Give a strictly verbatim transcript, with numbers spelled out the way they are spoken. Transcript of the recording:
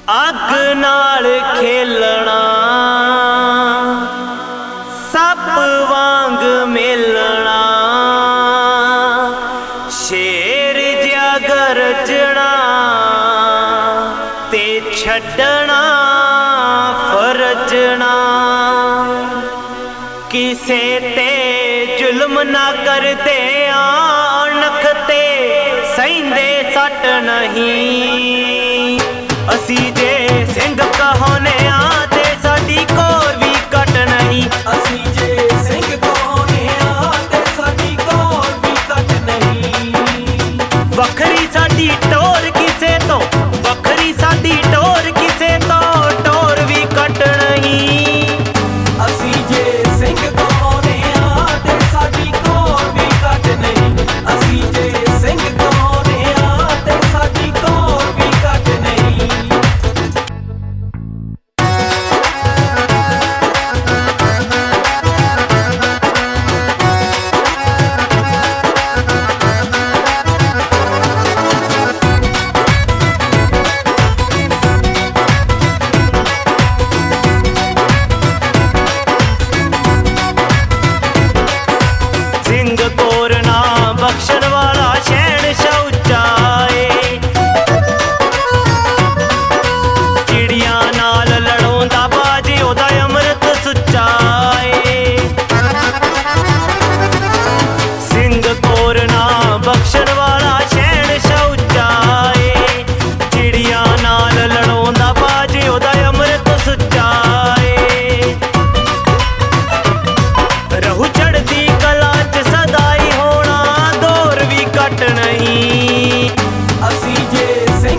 अग नाल खेलना सप वांग मिलना, शेर जिया गरजना ते छड्डना फरजना। किसे ते जुल्म ना करदे अणख ते सहिंदे सट नहीं। असी जे सिंह कहाने आ ते साडी कोर भी कट नहीं। असी जे सिंह कहाने आ ते साडी कोर भी कट नहीं। वखरी साडी टोर किसे तो, वखरी साडी टोर किसे तो टोर भी कट नहीं। असी जे सिंह कहाने आ ते साडी कोर भी कट नहीं। असी जे सिंह कहाने आ ते साडी कोर भी कट नहीं। बख्शण वाला शहनशाह उच्चा है, चिड़िया नाल लड़ोंदा बाजी ओदा अमृत सुच्चा है। सिंह कोरना बख्शण वाला शहनशाह उच्चा है, चिड़िया नाल लड़ोंदा बाजी ओदा अमृत सुच्चा है। रहू चढ़दी कला च सदाई होना कट नहीं। असी जे